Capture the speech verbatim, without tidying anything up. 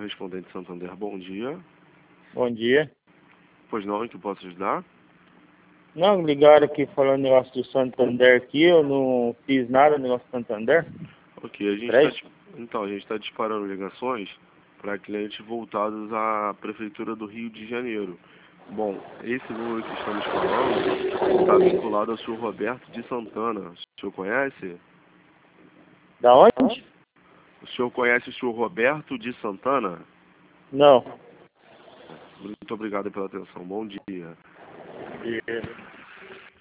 correspondente Santander, bom dia. Bom dia. Pois não, em que eu posso ajudar? Não, ligaram aqui falando negócio do Santander aqui, eu não fiz nada no negócio do Santander. Ok, a gente Peraí. tá, então, a gente está disparando ligações para clientes voltados à Prefeitura do Rio de Janeiro. Bom, esse número que estamos falando está vinculado ao senhor Roberto de Santana. O senhor conhece? Da onde? O senhor conhece o senhor Roberto de Santana? Não. Muito obrigado pela atenção. Bom dia. Dia.